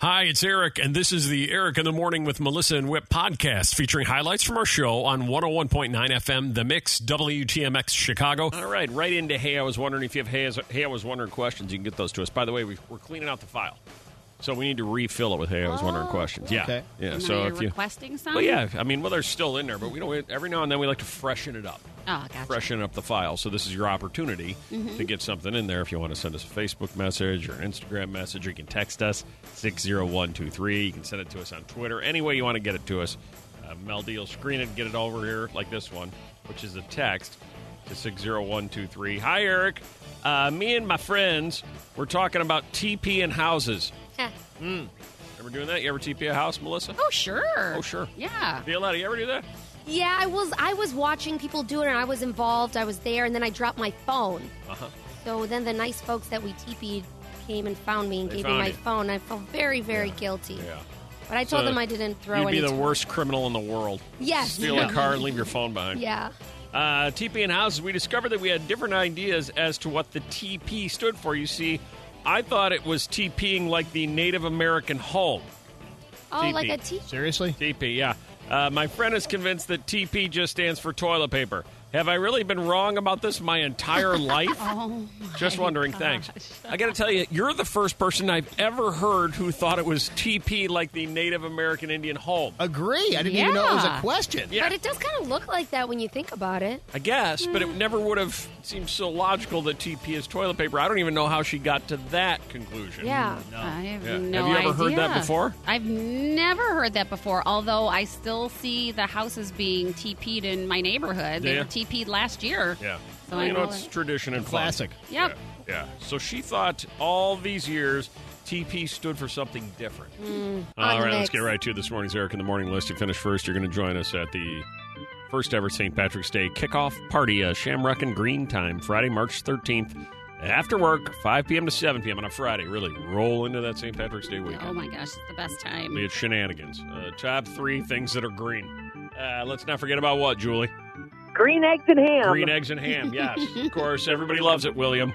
Hi, it's Eric, and this is the Eric in the Morning with Melissa and Whip podcast featuring highlights from our show on 101.9 FM, The Mix, WTMX Chicago. All right, right into Hey, I Was Wondering. If you have Hey, I Was Wondering questions, you can get those to us. By the way, we're cleaning out the file. So we need to refill it with Hey, I Was Wondering questions. Yeah. Okay. Yeah. Am So I if you requesting some? Well, yeah. I mean, they're still in there, but every now and then we like to freshen it up. Oh, gotcha. Freshen up the file. So this is your opportunity to get something in there. If you want to send us a Facebook message or an Instagram message, or you can text us 60123. You can send it to us on Twitter. Any way you want to get it to us. Mel D will screen it and get it over here like this one, which is a text to 60123. Hi, Eric. Me and my friends were talking about TP and houses. Ever doing that? You ever TP a house, Melissa? Oh, sure. Oh, sure. Yeah. Violetta, you ever do that? Yeah, I was watching people do it, and I was involved. I was there, and then I dropped my phone. Uh-huh. So then the nice folks that we TP'd came and found me and They gave me found my you. phone. I felt very, very guilty. Yeah. But I told So them I didn't throw You'd any. be the worst criminal in the world. Yes. Steal a car and leave your phone behind. Yeah. TP and houses, we discovered that we had different ideas as to what the TP stood for. You see, I thought it was TPing like the Native American home. Oh, TP. like a TP. Seriously? TP, yeah. My friend is convinced that TP just stands for toilet paper. Have I really been wrong about this my entire life? Oh, Just wondering, thanks. I got to tell you, you're the first person I've ever heard who thought it was TP like the Native American Indian home. Agree. I didn't even know it was a Yeah. question. Yeah. But it does kind of look like that when you think about it. I guess, but it never would have seemed so logical that TP is toilet paper. I don't even know how she got to that conclusion. Yeah. I have Yeah. no Have you ever heard idea. that before? I've never heard that before, although I still see the houses being TP'd in my neighborhood. They Yeah. were TP'd last year. Yeah. So Well, I you know, know it's it. tradition and fun. Classic. Yep. Yeah. So she thought all these years TP stood for something different. All right, let's mix. get right to this morning's Eric in the Morning List. You finished first. You're going to join us at the first ever St. Patrick's Day kickoff party, Shamrock and Green Time, Friday, March 13th. After work, 5 p.m. to 7 p.m. on a Friday. Really roll into that St. Patrick's Day weekend. Oh, my gosh. It's the best time. Be it shenanigans. Top 3 things that are green. Let's not forget about what, Julie? Green eggs and ham. Green eggs and ham, yes. Of course, everybody loves it, William.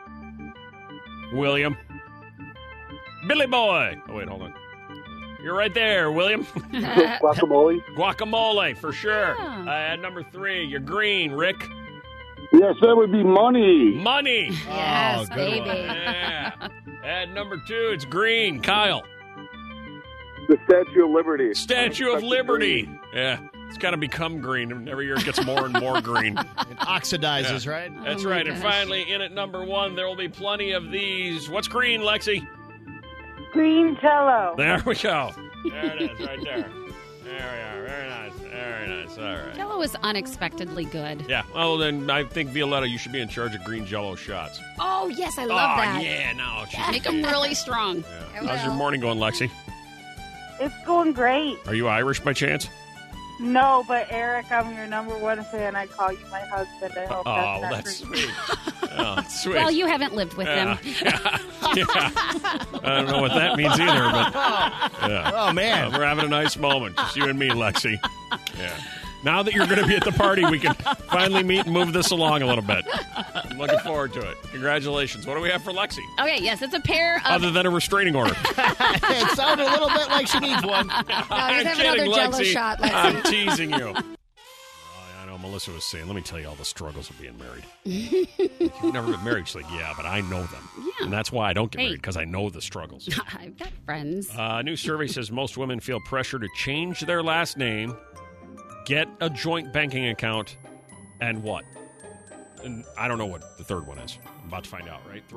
William. Billy boy. Oh, wait, hold on. You're right there, William. Guacamole. Guacamole, for sure. Yeah. Number 3, you're green, Rick. Yes, that would be money. Money. Yes, Oh, good baby. one. Yeah. At number 2, it's green, Kyle. The Statue of Liberty. Statue of Liberty. Yeah. It's got to become green, and every year it gets more and more green. It oxidizes, Yeah. right? That's Oh, my right. And gosh. finally, in at number 1, there will be plenty of these. What's green, Lexi? Green Jello. There we go. There it is, right there. There we are. Very nice. Very nice. All right. Jello is unexpectedly good. Yeah. Well, then I think, Violetta, you should be in charge of green Jello shots. Oh, yes, I love that. yeah. No. Make them really strong. Yeah. How's your morning going, Lexi? It's going great. Are you Irish by chance? No, but Eric, I'm your number 1 fan. I call you my husband. I hope Oh, that's not that's creepy. sweet. Oh, that's sweet. Well, you haven't lived with yeah. them. Yeah. I don't know what that means either, but yeah. Oh, man. We're having a nice moment. Just you and me, Lexi. Yeah. Now that you're going to be at the party, we can finally meet and move this along a little bit. I'm looking forward to it. Congratulations. What do we have for Lexi? Okay, yes, it's a pair of... Other than a restraining order. It sounded a little bit like she needs one. No, I'm just have kidding, another Jello Lexi. shot, Lexi. I'm teasing you. I know Melissa was saying, let me tell you all the struggles of being married. You've never been married. She's like, yeah, but I know them. Yeah. And that's why I don't get Hey. married, because I know the struggles. I've got friends. A new survey says most women feel pressure to change their last name, get a joint banking account, and what? And I don't know what the third one is. I'm about to find out, right?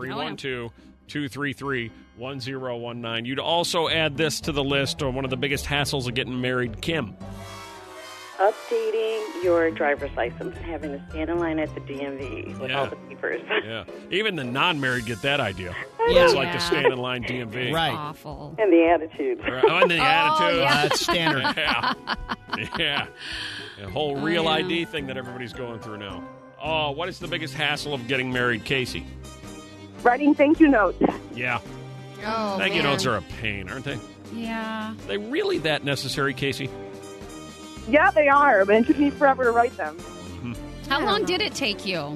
312-233-1019. You'd also add this to the list of one of the biggest hassles of getting married, Kim. Updating your driver's license and having to stand in line at the DMV with Yeah. all the papers. Yeah. Even the non-married get that idea. Yeah. It's like the stand in line DMV. Right. Awful. And the attitude. Right. Oh, and the attitude. yeah. That's standard. Yeah. Yeah. The whole real ID thing that everybody's going through now. Oh, what is the biggest hassle of getting married, Casey? Writing thank you notes. Yeah. Oh, Thank you man. notes are a pain, aren't they? Yeah. Are they really that necessary, Casey? Yeah, they are, but it took me forever to write them. How I long don't know. did it take you?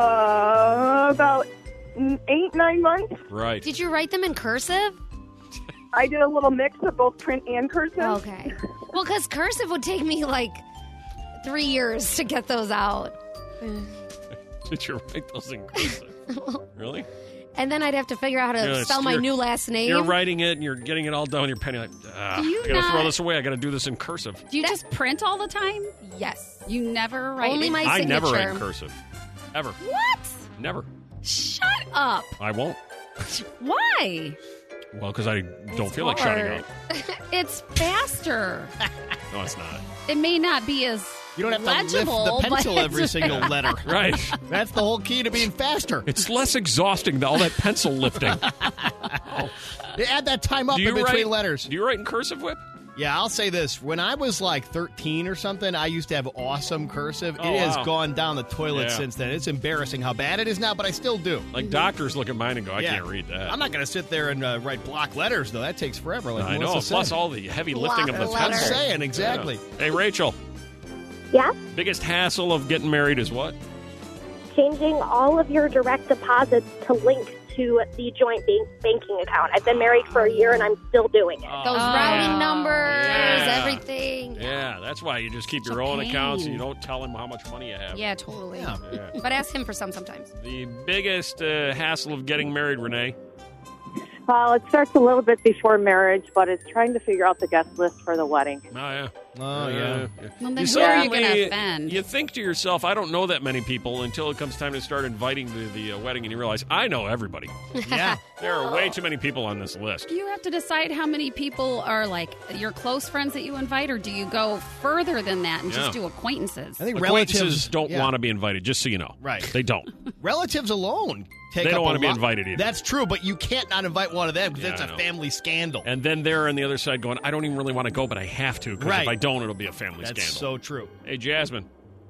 About 8-9 months. Right. Did you write them in cursive? I did a little mix of both print and cursive. Okay. Well, because cursive would take me like 3 years to get those out. Did you write those in cursive? Really? And then I'd have to figure out how to spell my new last name. You're writing it and you're getting it all done with your pen. You're like, I gotta throw this away. I gotta do this in cursive. Do you just print all the time? Yes. You never write Only it? my I signature. never write in cursive. Ever. What? Never. Shut up. I won't. Why? Well, because I don't feel like shutting up. It's faster. No, it's not. It may not be as You don't have legible, to lift the pencil but every single letter. Right. That's the whole key to being faster. It's less exhausting than all that pencil lifting. Add that time up in between letters. Do you write in cursive, Whip? Yeah, I'll say this. When I was like 13 or something, I used to have awesome cursive. Oh, it has wow. gone down the toilet Yeah. since then. It's embarrassing how bad it is now, but I still do. Like doctors look at mine and go, I can't read that. I'm not going to sit there and write block letters, though. That takes forever. Like I know. Melissa Plus said. all the heavy lifting of the That's what I'm pencil. saying, exactly. Yeah. Hey, Rachel. Yeah? Biggest hassle of getting married is what? Changing all of your direct deposits to link to the joint banking account. I've been married for a year and I'm still doing it. Those routing numbers, Yeah. everything. Yeah, that's why you just keep your own accounts and you don't tell him how much money you have. Yeah, totally. Yeah. But ask him for sometimes. The biggest hassle of getting married, Renee? Well, it starts a little bit before marriage, but it's trying to figure out the guest list for the wedding. Oh, yeah. Oh, yeah. Well, then who are you going to suddenly- offend? You think to yourself, I don't know that many people until it comes time to start inviting to the wedding, and you realize, I know everybody. Yeah. There are way too many people on this list. You have to decide how many people are like your close friends that you invite, or do you go further than that and Yeah. just do acquaintances? I think Acquaintances relatives don't want to be invited, just so you know. Right. They don't. Relatives alone take They up don't a want to be lot. invited either. That's true, but you can't not invite one of them because Yeah, that's I a know. family scandal. And then they're on the other side going, I don't even really want to go, but I have to, because Right. if I don't, it'll be a family That's scandal. so true. Hey, Jasmine.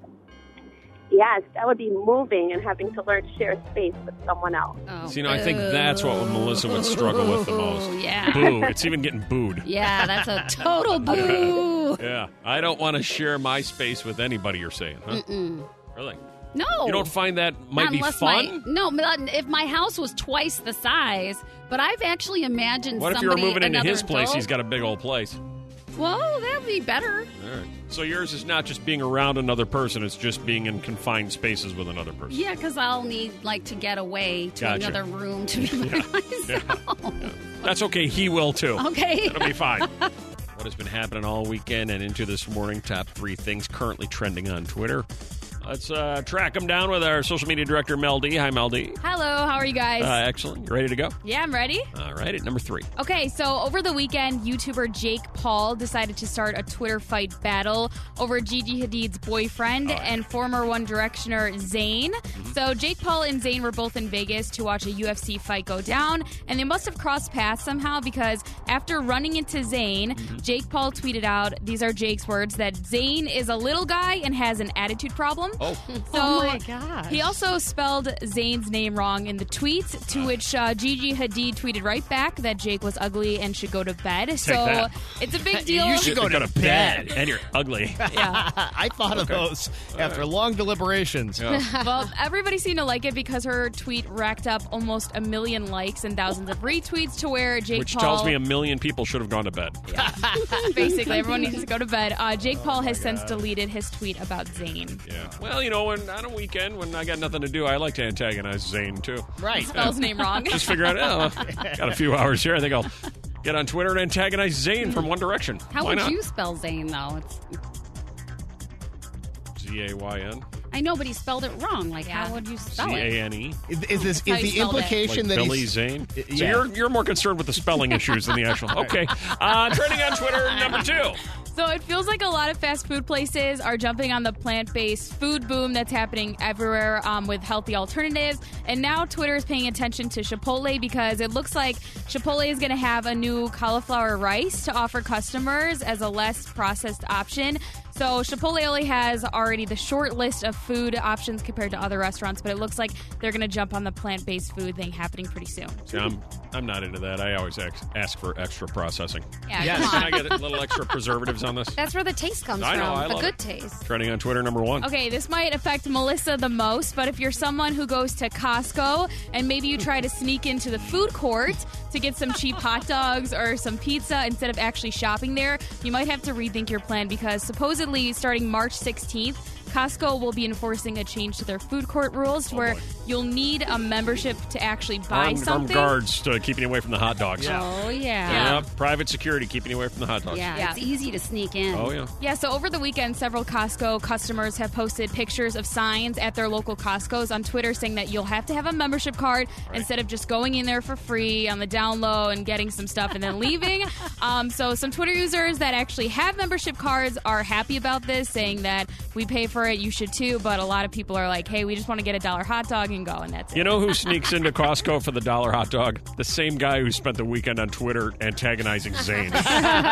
Yes, that would be moving and having to learn to share space with someone else. Oh, So, I think that's what Melissa would struggle with the most. Yeah. Boo. It's even getting booed. Yeah, that's a total boo. Yeah. I don't want to share my space with anybody, you're saying, huh? Really? No. You don't find that might Not be unless fun? No, if my house was twice the size, but I've actually imagined What if you were somebody, moving into another his place? adult- He's got a big old place. Well, that would be better. All right. So yours is not just being around another person; it's just being in confined spaces with another person. Yeah, because I'll need to get away to Gotcha. another room to be by myself. That's okay. He will too. Okay. It'll be fine. What has been happening all weekend and into this morning? Top 3 things currently trending on Twitter. Let's track them down with our social media director, Mel D. Hi, Mel D. Hello, how are you guys? Excellent. You ready to go? Yeah, I'm ready. All right, at number 3. Okay, so over the weekend, YouTuber Jake Paul decided to start a Twitter fight battle over Gigi Hadid's boyfriend and former One Directioner Zayn. So Jake Paul and Zayn were both in Vegas to watch a UFC fight go down, and they must have crossed paths somehow because after running into Zayn, Jake Paul tweeted out, these are Jake's words, that Zayn is a little guy and has an attitude problem. Oh. So Oh my gosh. he also spelled Zayn's name wrong in the tweet, to which Gigi Hadid tweeted right back that Jake was ugly and should go to bed. So that. it's a big deal. You should go to bed. And you're ugly. Yeah. I thought of those after long deliberations. Well, everybody seemed to like it because her tweet racked up almost 1 million likes and thousands of retweets to where Jake Which Paul... tells me 1 million people should have gone to bed. Basically, everyone needs to go to bed. Jake Paul has since deleted his tweet about Zayn. Yeah. Well, when on a weekend when I got nothing to do, I like to antagonize Zayn too. Right. Spell his name wrong. Just figure out, got a few hours here. I think I'll get on Twitter and antagonize Zayn from One Direction. How Why would not? you spell Zayn, though? Z-A-Y-N. I know, but he spelled it wrong. Like, how would you spell it? Z-A-N-E. Is That's how the you spelled it. implication Like that Billy he's... Zane? So Yeah. you're more concerned with the spelling issues than the actual... Okay. Trending on Twitter, number 2. So it feels like a lot of fast food places are jumping on the plant-based food boom that's happening everywhere with healthy alternatives. And now Twitter is paying attention to Chipotle because it looks like Chipotle is going to have a new cauliflower rice to offer customers as a less processed option. So Chipotle only has already the short list of food options compared to other restaurants, but it looks like they're going to jump on the plant-based food thing happening pretty soon. See, I'm not into that. I always ask for extra processing. Yeah, Yes. come Can on. I get a little extra preservatives on this? That's where the taste comes I know, from. I The love good it. taste. Trending on Twitter, number 1. Okay, this might affect Melissa the most, but if you're someone who goes to Costco and maybe you try to sneak into the food court to get some cheap hot dogs or some pizza instead of actually shopping there, you might have to rethink your plan because supposedly starting March 16th, Costco will be enforcing a change to their food court rules where you'll need a membership to actually buy Armed something. guards to keeping you away from the hot dogs. Oh, yeah. Yep, private security keeping you away from the hot dogs. Yeah, it's easy to sneak in. Oh, yeah. Yeah, so over the weekend, several Costco customers have posted pictures of signs at their local Costco's on Twitter saying that you'll have to have a membership card instead of just going in there for free on the down low and getting some stuff and then leaving. So some Twitter users that actually have membership cards are happy about this, saying that we pay for it, you should too, but a lot of people are like, hey, we just want to get a $1 hot dog and go, and that's it. You know who sneaks into Costco for the $1 hot dog? The same guy who spent the weekend on Twitter antagonizing Zane. Same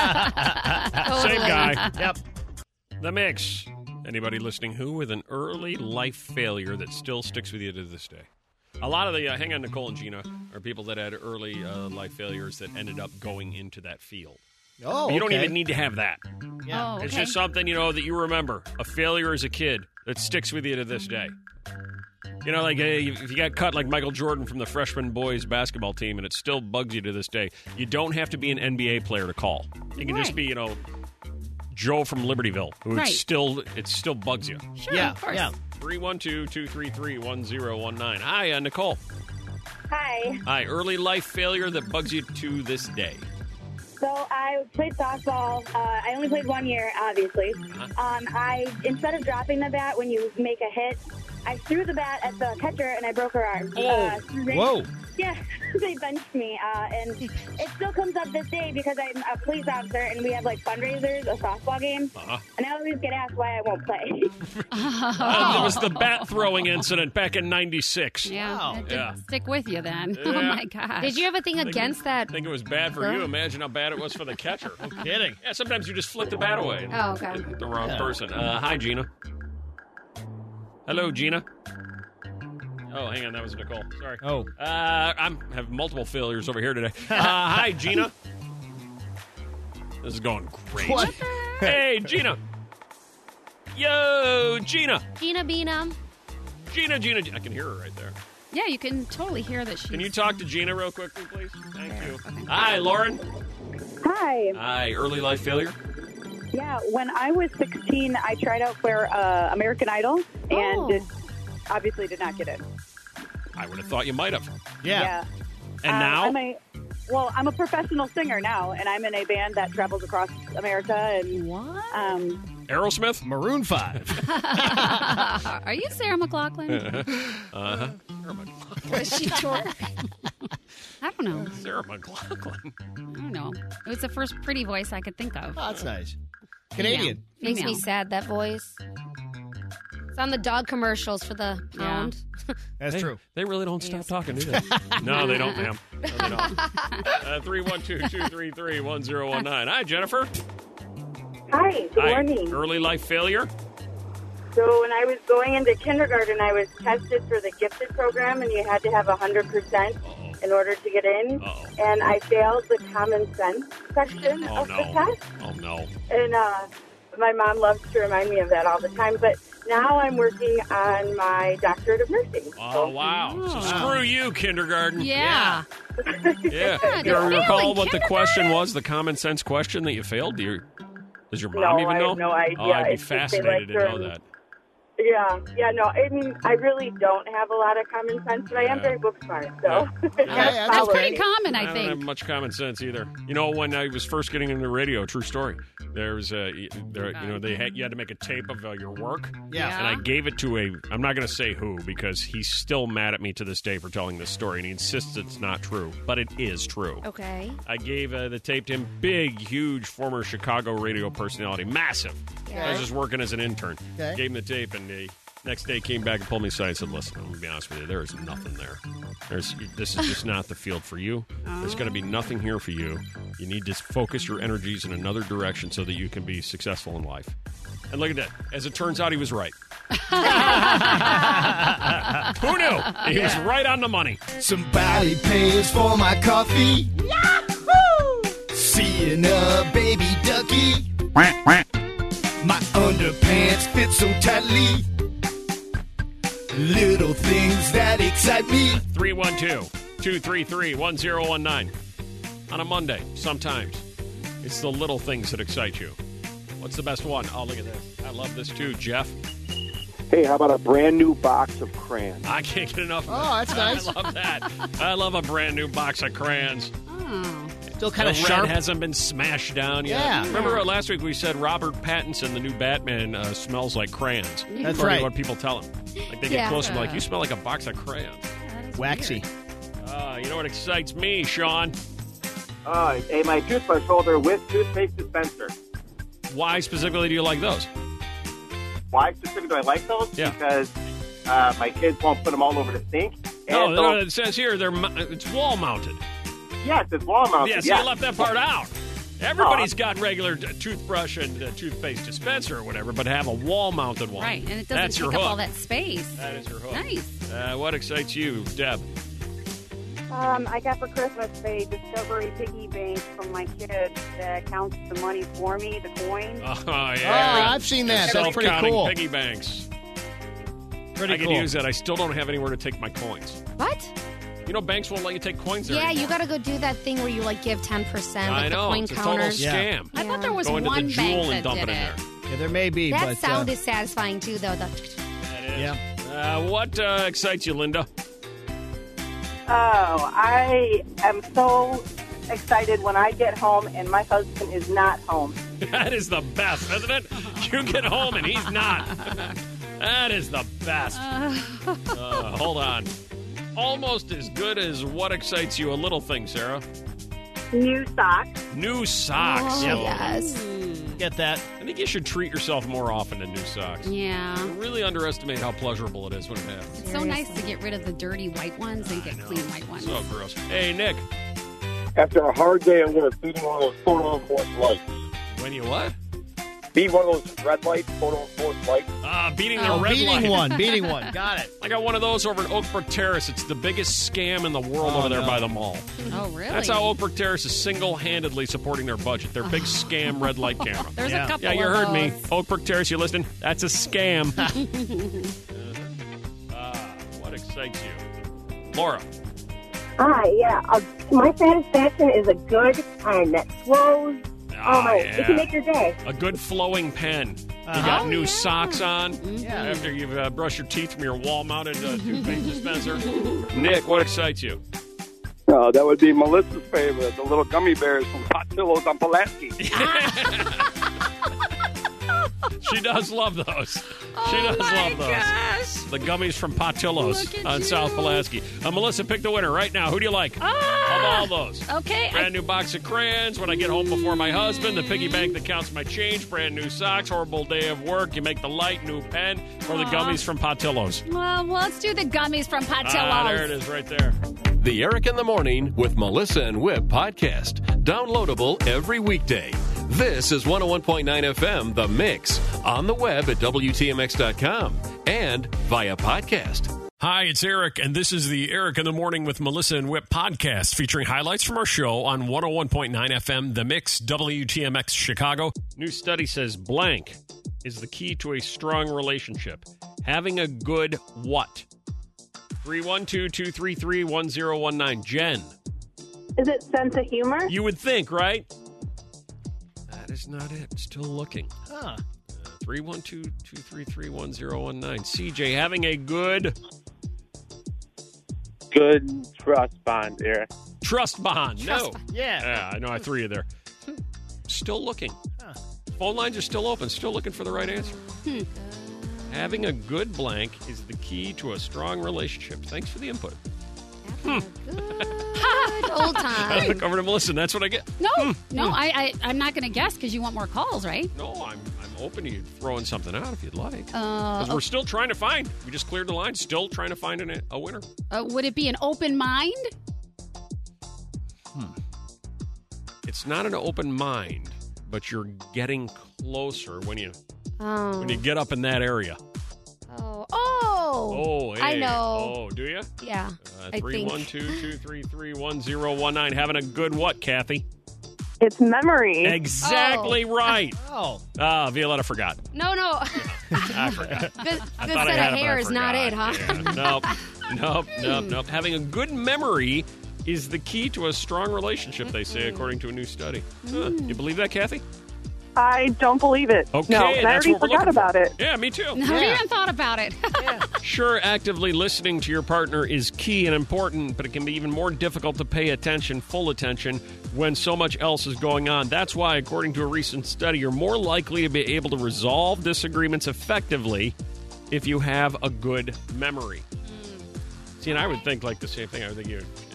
guy. Yep. The Mix. Anybody listening who with an early life failure that still sticks with you to this day? A lot of the, hang on, Nicole and Gina, are people that had early life failures that ended up going into that field. Oh, You don't okay. even need to have that. Yeah. Oh, It's okay. just something, that you remember. A failure as a kid that sticks with you to this day. Like if you got cut like Michael Jordan from the freshman boys basketball team and it still bugs you to this day, you don't have to be an NBA player to call. You can just be, Joe from Libertyville, who Right. it still bugs you. Sure, Yeah, of course. yeah. 312-233-1019. Hi, Nicole. Hi. Hi, early life failure that bugs you to this day. So I played softball. I only played 1 year, obviously. I instead of dropping the bat when you make a hit, I threw the bat at the catcher and I broke her arm. Oh. Whoa. Yeah, they benched me, and it still comes up this day because I'm a police officer and we have like fundraisers, a softball game, and I always get asked why I won't play. It was the bat throwing incident back in '96. Yeah, Wow. it did Yeah. stick with you then. Oh, Yeah. my gosh. Did you have a thing against that? I think it was bad for you. Imagine how bad it was for the catcher. Kidding. Yeah, sometimes you just flip the bat away. Oh, okay. Hit the wrong person. Hi, Gina. Hello, Gina. Oh, hang on. That was Nicole. Sorry. Oh. I have multiple failures over here today. Hi, Gina. This is going great. What? Hey, Gina. Yo, Gina. Gina Beana. Gina. I can hear her right there. Yeah, you can totally hear that she's... Can you talk to Gina real quickly, please? Thank you. Hi, Lauren. Hi. Hi, early life failure? Yeah, when I was 16, I tried out for American Idol and obviously did not get in. I would have thought you might have. Yeah. And now? I'm a professional singer now, and I'm in a band that travels across America. And What? Aerosmith? Maroon 5. Are you Sarah McLachlan? Uh-huh. Was she tour? I don't know. Sarah McLachlan. I don't know. It was the first pretty voice I could think of. Oh, that's nice. Canadian. Makes me Female. sad, that voice. It's on the dog commercials for the pound. That's true. They really don't stop talking, do they? No, they don't, ma'am. No, they don't. 312-233-1019. Hi, Jennifer. Hi, good Hi. morning. Early life failure? So when I was going into kindergarten, I was tested for the gifted program, and you had to have 100% in order to get in. Uh-oh. And I failed the common sense section Oh, of the no. test. Oh, no. And my mom loves to remind me of that all the time. But now I'm working on my doctorate of nursing. Oh, wow. So screw you, kindergarten. Yeah. Yeah. Do you they're recall failing what the question was, the common sense question that you failed? Does your mom No, even I know? have no idea. Oh, I'd be It's just they fascinated like to know to- that. Yeah, no, I mean, I really don't have a lot of common sense, but I am Yeah. very book smart, so. that's That's okay. pretty common, I I don't have think. much common sense either. When I was first getting into radio, true story. There was you had to make a tape of your work. Yeah. And I gave it to I'm not going to say who because he's still mad at me to this day for telling this story, and he insists it's not true, but it is true. Okay. I gave the tape to him, big, huge, former Chicago radio personality, massive. I was just working as an intern. Okay. Gave him the tape, and Next day, came back and pulled me aside and said, listen, I'm going to be honest with you, there is nothing there. This is just not the field for you. There's going to be nothing here for you. You need to focus your energies in another direction so that you can be successful in life. And look at that. As it turns out, he was right. Who knew? He was right on the money. Somebody pays for my coffee. Yahoo! Seeing a baby ducky. My underpants fit so tightly. Little things that excite me. 312-233-1019. On a Monday, sometimes. It's the little things that excite you. What's the best one? Oh, look at this. I love this too, Jeff. Hey, how about a brand new box of crayons? I can't get enough of that. Oh, that's nice. I love that. I love a brand new box of crayons. Still kind of the sharp. red hasn't been smashed down yet. Yeah. Remember last week we said Robert Pattinson, the new Batman, smells like crayons. That's According right. to what people tell him. Like they get close and like, you smell like a box of crayons. Waxy. You know what excites me, Sean? My toothbrush holder with toothpaste dispenser. Why specifically do you like those? Why specifically do I like those? Yeah. Because my kids won't put them all over the sink. And No, it says here it's wall mounted. Yes, it's wall mounted. Yeah, so you left that part out. Everybody's got regular toothbrush and toothpaste dispenser or whatever, but have a wall-mounted one. Right, and it doesn't That's take your up hook. all that space. That is your hook. Nice. What excites you, Deb? I got for Christmas a Discovery piggy bank from my kid that counts the money for me, the coins. Oh, Oh, yeah. I've seen that. That's pretty Self-counting cool. piggy banks. Pretty I can cool. use that. I still don't have anywhere to take my coins. What? You know, banks won't let you take coins there Yeah, anymore. you got to go do that thing where you like give 10%. I Like know. the coin It's a counters. total scam. I thought there was Go into one the Jewel bank and that dump did it in it. there. Yeah, there may be, That but sound is satisfying too, though. That is. Yeah. What excites you, Linda? Oh, I am so excited when I get home and my husband is not home. That is the best, isn't it? You get home and he's not. That is the best. Hold on. Almost as good as what excites you, a little thing, Sarah. New socks. New socks. Oh, yes. Get that. I think you should treat yourself more often than new socks. Yeah. You really underestimate how pleasurable it is when it happens. It's so nice to get rid of the dirty white ones and get clean white ones. So gross. Hey, Nick. After a hard day at work, beating one of those photo enforced lights. When you what? Beat one of those red lights, photo enforced lights. Beating the red light. Beating one. Got it. I got one of those over at Oakbrook Terrace. It's the biggest scam in the world over there by the mall. Oh, really? That's how Oakbrook Terrace is single-handedly supporting their budget. Their big scam red light camera. There's a couple Yeah, you of heard me. those. Oakbrook Terrace, you listening? That's a scam. What excites you? Laura. Hi, yeah. My satisfaction is a good pen that flows. Oh, my. yeah. It can make your day. A good flowing pen. You got new socks on Yeah. after you've brushed your teeth from your wall-mounted toothpaste dispenser. Nick, what excites you? That would be Melissa's favorite, the little gummy bears from Hot Pillows on Pulaski. She does love those. She does love those. Gosh. The gummies from Patillos Look at on you. South Pulaski. Melissa, pick the winner right now. Who do you like? Of all those. Okay. Brand new box of crayons when I get home before my husband, the piggy bank that counts my change, brand new socks, horrible day of work, you make the light, new pen, or the gummies from Patillos. Well, let's do the gummies from Patillos. There it is right there. The Eric in the Morning with Melissa and Whip podcast. Downloadable every weekday. This is 101.9 FM, The Mix, on the web at WTMX.com and via podcast. Hi, it's Eric, and this is the Eric in the Morning with Melissa and Whip podcast featuring highlights from our show on 101.9 FM, The Mix, WTMX Chicago. New study says blank is the key to a strong relationship. Having a good what? 312-233-1019. Jen. Is it sense of humor? You would think, right? That is not it. Still looking. Huh. 312-233-1019. CJ, having a good Trust bond, Eric. trust bond. No. Yeah. I know I threw you there. Still looking. Phone lines are still open. Still looking for the right answer. Having a good blank is the key to a strong relationship. Thanks for the input. Good old I time. look over to Melissa, and that's what I get. No, I'm not going to guess because you want more calls, right? No, I'm open to you throwing something out if you'd like. Because we're still trying to find. We just cleared the line. Still trying to find a winner. Would it be an open mind? It's not an open mind, but you're getting closer when you get up in that area. Oh, hey. I know. Oh, do you? Yeah, I think. 312-233-1019. Having a good what, Kathy? It's memory. Exactly right. Oh. Violetta forgot. No. I forgot. Good I set thought I of had it, but I hair is not it, huh? forgot. Yeah. Nope. Having a good memory is the key to a strong relationship, they say, according to a new study. You believe that, Kathy? I don't believe it. Okay, no, and I that's already what we're forgot looking about for. it. Yeah, me too. No, we even thought about it. Sure, actively listening to your partner is key and important, but it can be even more difficult to pay full attention, when so much else is going on. That's why, according to a recent study, you're more likely to be able to resolve disagreements effectively if you have a good memory. See, and I would think like the same thing. I would think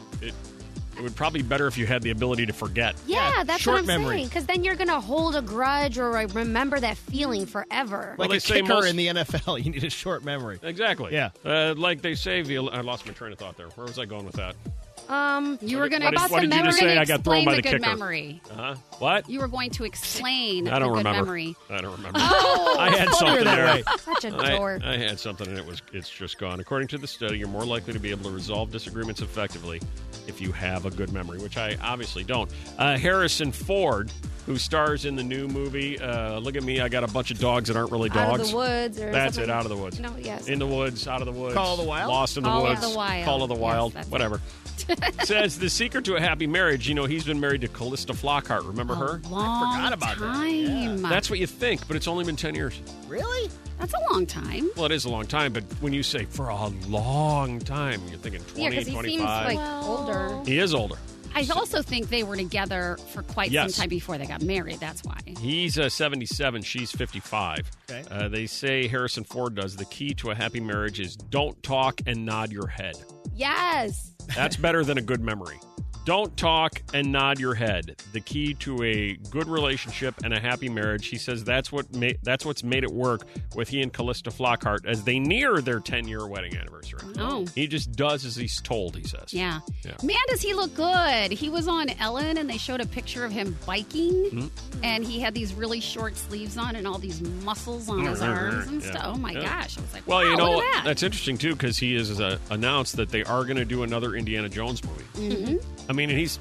it would probably be better if you had the ability to forget. Yeah, that's short what I'm memory. saying. Because then you're going to hold a grudge or remember that feeling forever. Like they a say kicker in the NFL, you need a short memory. Exactly. Yeah. Like they say, I lost my train of thought there. Where was I going with that? You were going to What did you just say? I got thrown by the good kicker. memory. What? You were going to explain I don't the good remember. memory. I don't remember. Oh, I had something that there. way. Such a dork. I had something and it's just gone. According to the study, you're more likely to be able to resolve disagreements effectively if you have a good memory, which I obviously don't. Harrison Ford, who stars in the new movie, Look at Me, I Got a Bunch of Dogs that aren't really dogs. Out of the woods. Or That's something. it, Out of the Woods. No, yes. In the Woods, Out of the Woods. Call of the Wild? Lost in the Call of Woods. the Wild. Call of the Yes, Wild. that's it. Whatever. Says the secret to a happy marriage, he's been married to Callista Flockhart. Remember her? Long forgot about that. time. That's what you think, but it's only been 10 years. Really? That's a long time. Well, it is a long time, but when you say for a long time, you're thinking 20, Yeah, because he 25. seems like older. He is older. I also think they were together for quite Yes. some time before they got married. That's why. He's 77. She's 55. Okay. They say Harrison Ford does. The key to a happy marriage is don't talk and nod your head. Yes. That's better than a good memory. Don't talk and nod your head. The key to a good relationship and a happy marriage. He says that's what's made it work with he and Callista Flockhart as they near their 10-year wedding anniversary. Oh. He just does as he's told, he says. Yeah. Yeah. Man, does he look good. He was on Ellen, and they showed a picture of him biking, and he had these really short sleeves on and all these muscles on his arms and Yeah. stuff. Oh, my Yeah. gosh. I was like, Well, wow, look at that. that's interesting, too, because he has announced that they are going to do another Indiana Jones movie. Mm-hmm. I mean, and he's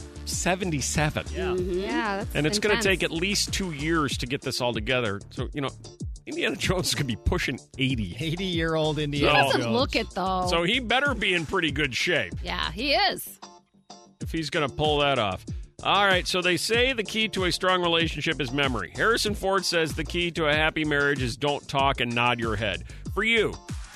77. Yeah. Yeah, that's And it's going to intense. take at least 2 years to get this all together. So, Indiana Jones is going to be pushing 80. 80-year-old He Indiana doesn't Jones. look it, though. So he better be in pretty good shape Yeah, he is. if he's going to pull that off. All right, so they say the key to a strong relationship is memory. Harrison Ford says the key to a happy marriage is don't talk and nod your head. For you,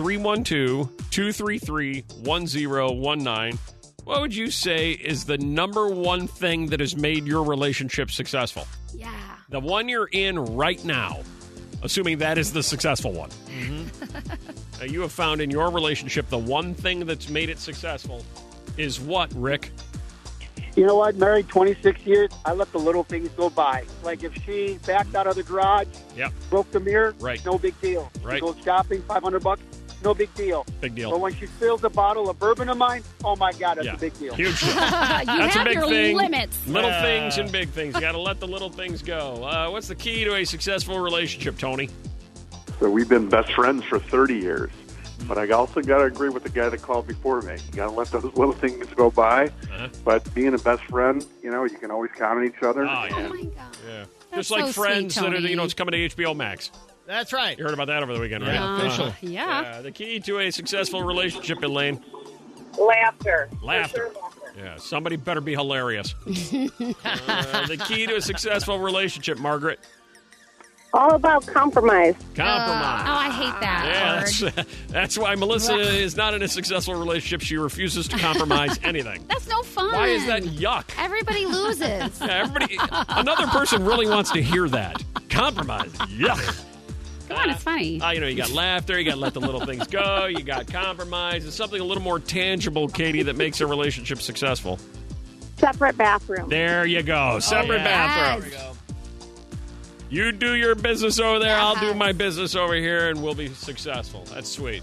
312-233-1019. What would you say is the number one thing that has made your relationship successful? Yeah. The one you're in right now, assuming that is the successful one. You have found in your relationship the one thing that's made it successful is what, Rick? You know what? Married 26 years, I let the little things go by. Like if she backed out of the garage, broke the mirror, no big deal. Right. She goes shopping, $500, no big deal. Big deal. But when she spills a bottle of bourbon of mine, oh my God, that's a big deal. Huge deal. That's a big your thing. limits. Little things and big things. You got to let the little things go. What's the key to a successful relationship, Tony? So we've been best friends for 30 years. But I also got to agree with the guy that called before me. You got to let those little things go by. But being a best friend, you can always count on each other. Oh, yeah. Oh, my God. Yeah. That's Just like so Friends sweet, that are, Tony. it's coming to HBO Max. That's right. You heard about that over the weekend, right? Yeah, official. Yeah. The key to a successful relationship, Elaine? Laughter. Laughter. Yeah, somebody better be hilarious. The key to a successful relationship, Margaret? All about compromise. Compromise. Oh, I hate that word. Yeah, that's why Melissa is not in a successful relationship. She refuses to compromise anything. That's no fun. Why is that yuck? Everybody loses. Yeah, another person really wants to hear that. Compromise. Yuck. Come on, it's funny. You got laughter. You got to let the little things go. You got compromise. It's something a little more tangible, Katie, that makes a relationship successful. Separate bathroom. There you go. Separate bathroom. You do your business over there. I'll do my business over here, and we'll be successful. That's sweet.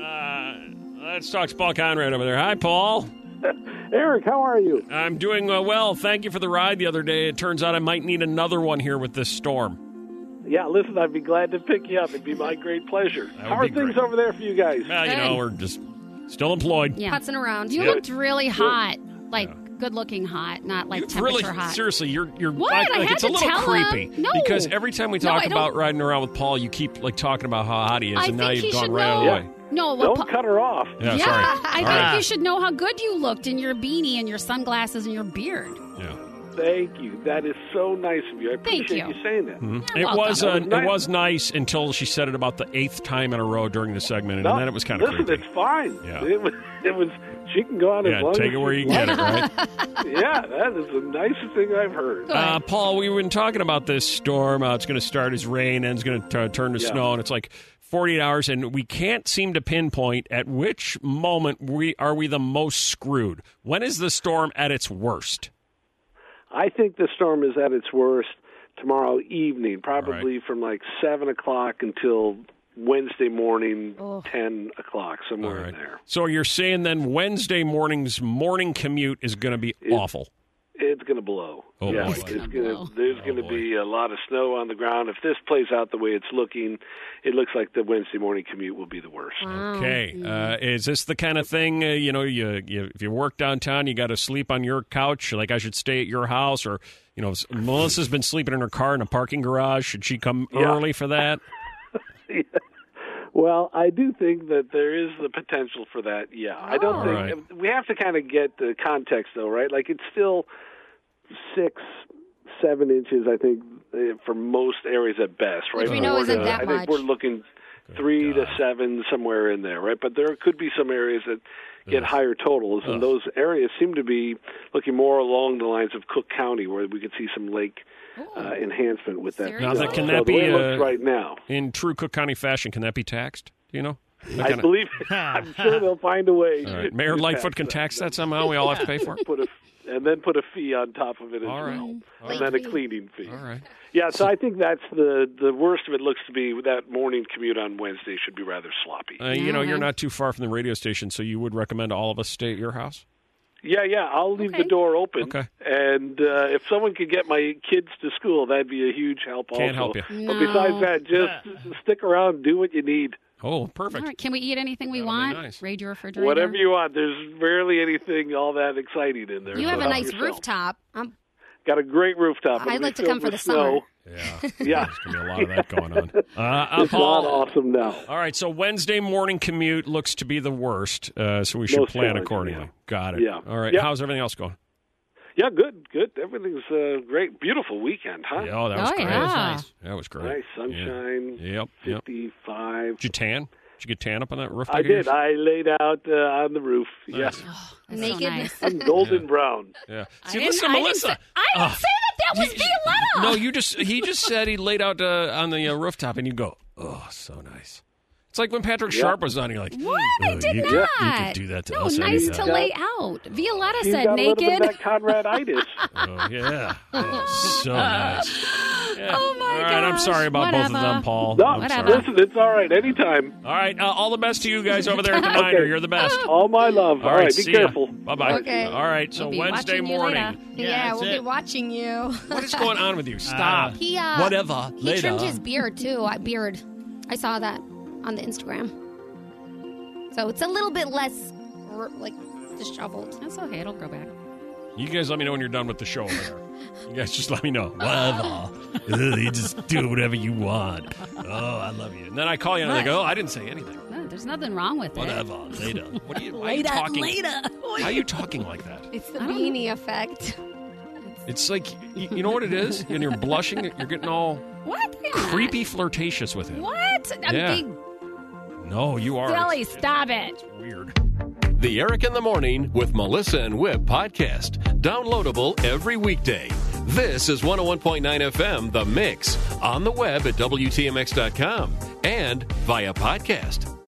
Let's talk to Paul Conrad over there. Hi, Paul. Eric, how are you? I'm doing well. Thank you for the ride the other day. It turns out I might need another one here with this storm. Yeah, listen, I'd be glad to pick you up. It'd be my great pleasure. How are things over there for you guys? Well, we're just still employed. Yeah. Putzing around. You looked really hot. Like, good-looking hot, not like temperature hot. Seriously, you're What? like I had it's to a little tell creepy. him. No. Because every time we No, talk I about don't- riding around with Paul, you keep like talking about how hot he is, I and now think you've he gone should right out of know. the way. No, Don't cut her off. Yeah, Yeah, sorry. I All think right. you should know how good you looked in your beanie and your sunglasses and your beard. Yeah. Thank you. That is so nice of you. I Thank appreciate you. you saying that. Mm-hmm. It was nice until she said it about the 8th time in a row during the segment, and No, then it was kind of listen, creepy. it's fine. Yeah. It was. She can go on as long take as it where she you get it, right? Yeah, that is the nicest thing I've heard. Paul, we've been talking about this storm. It's going to start as rain and it's going to turn to snow, and it's like 48 hours, and we can't seem to pinpoint at which moment are we the most screwed. When is the storm at its worst? I think the storm is at its worst tomorrow evening, probably from like 7 o'clock until Wednesday morning, 10 o'clock, somewhere in there. So you're saying then Wednesday morning's morning commute is going to be awful? It's going to blow. Oh, yeah, boy. There's going to be a lot of snow on the ground. If this plays out the way it's looking, it looks like the Wednesday morning commute will be the worst. Okay. Is this the kind of thing, you if you work downtown, you got to sleep on your couch, like I should stay at your house, or, Melissa's been sleeping in her car in a parking garage. Should she come early for that? Yeah. Well, I do think that there is the potential for that, yeah. I don't think we have to kind of get the context, though, right? Like, it's still 6-7 inches, I think, for most areas at best, right? Which we know isn't that I think much. we're looking 3 to 7, somewhere in there, right? But there could be some areas that get higher totals, and those areas seem to be looking more along the lines of Cook County, where we could see some lake enhancement with that. Now, snow. can So that the be way it looks right now? in true Cook County fashion? Can that be taxed? Do you know? I believe. I'm sure they'll find a way. All right. Mayor Lightfoot can tax that somehow. We all have to pay for it. And then put a fee on top of it as All right. well, All and right. then a cleaning fee. All right. Yeah, so I think that's the worst of it. Looks to be that morning commute on Wednesday should be rather sloppy. You're not too far from the radio station, so you would recommend all of us stay at your house? Yeah, I'll leave the door open. Okay. And if someone could get my kids to school, that'd be a huge help also. Can't help you. But besides that, just stick around, do what you need. Oh, perfect. All right, can we eat anything we want? nice. Raid your refrigerator. Whatever you want. There's rarely anything all that exciting in there. You so have a help nice yourself. rooftop. Got a great rooftop. I'd It'll like be to come filled for the with snow. Yeah. Yeah. There's going to be a lot of that going on. It's Paul, not awesome now. All right, so Wednesday morning commute looks to be the worst, so we should Most plan challenging, accordingly. yeah. Got it. Yeah. All right, Yeah. how's everything else going? Yeah, good. Everything's great. Beautiful weekend, huh? Yeah, that was great. yeah. That was nice. That was great. Nice sunshine. Yep. 55. Did you tan? Did you get tan up on that roof? I did. I laid out on the roof. Yes. Naked. So nice. I'm golden brown. Yeah. I See, didn't- listen to I didn't Melissa. say- I didn't say that. That was Violetta. No, he just said he laid out on the rooftop, and you go, oh, so nice. It's like when Patrick Sharp was on. You're like, What? I did you not. You could do that to no, us. nice anytime. to lay out. Violetta She's said got a little bit naked. of that Conraditis. Oh, yeah. Oh, so nice. Yeah. Oh, my All right, I'm gosh. sorry about both of Whatever. them, Paul. No, I'm sorry. listen, it's all right. Anytime. All right, all the best to you guys over there at the Niner. You're the best. All my love. All right, be see ya. careful. Bye-bye. Okay. All right, so We'll be Wednesday watching you morning. later. Yeah, we'll be watching you. What is going on with you? Stop. He Whatever. He Later. trimmed his beard too. I saw that on the Instagram. So it's a little bit less disheveled. That's okay. It'll grow back. You guys let me know when you're done with the show over there. You guys just let me know. Whatever. You just do whatever you want. Oh, I love you. And then I call you and I go, I didn't say anything. No, there's nothing wrong with it. Whatever. Later. What are you, why are you talking? How are you talking like that? It's the beanie effect. It's like, you know what it is? And you're blushing. You're getting all What? creepy flirtatious with him. What? I'm Yeah. being No, you are. silly. Stop it. Weird. The Eric in the Morning with Melissa and Whip podcast. Downloadable every weekday. This is 101.9 FM, The Mix, on the web at WTMX.com and via podcast.